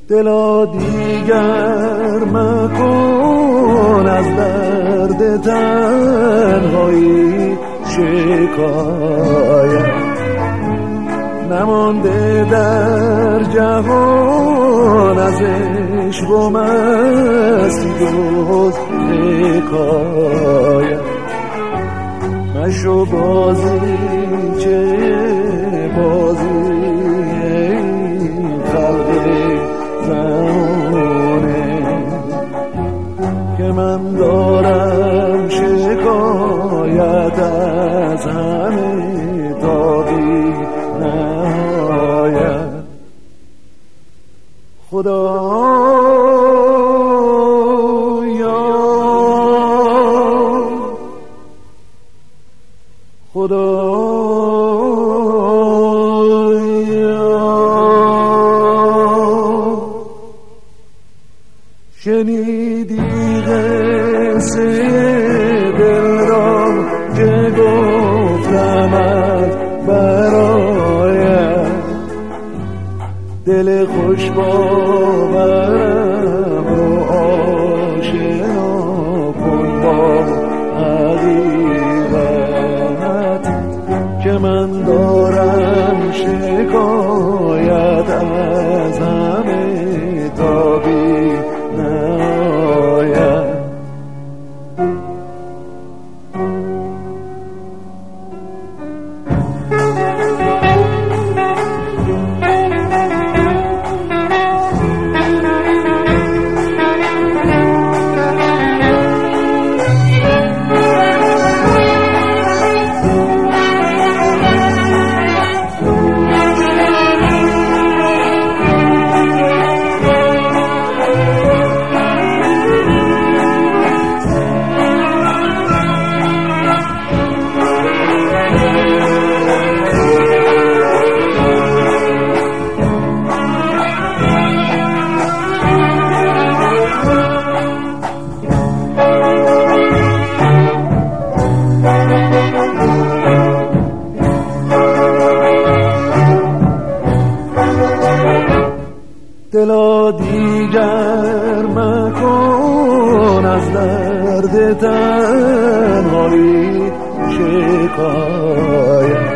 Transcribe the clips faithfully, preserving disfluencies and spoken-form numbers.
دلا دیگر مکن از درد تنهایی شکایت، نمانده در جهان از عشق و مستی جز حکایت. مشو بازی چه بازی خلق زمانه که من دارم شکایت از همه تا بی نهایت. خدایا خدایا شنیدی قصه دل را که گفتمت برایت، دل خوش باورم رو آشنا کن با حقیقت که من دارم شکایت از همه تا بی نهایت. دلا دیگر مکن از درد تنهایی شکایت،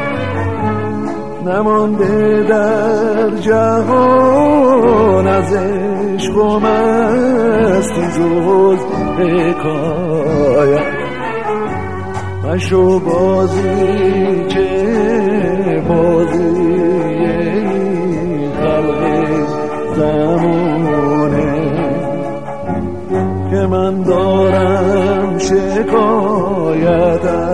نمانده در جهان از عشق و مستی جز حکایت. مشو بازی چه بازی خلق زمونه که من دارم شکایت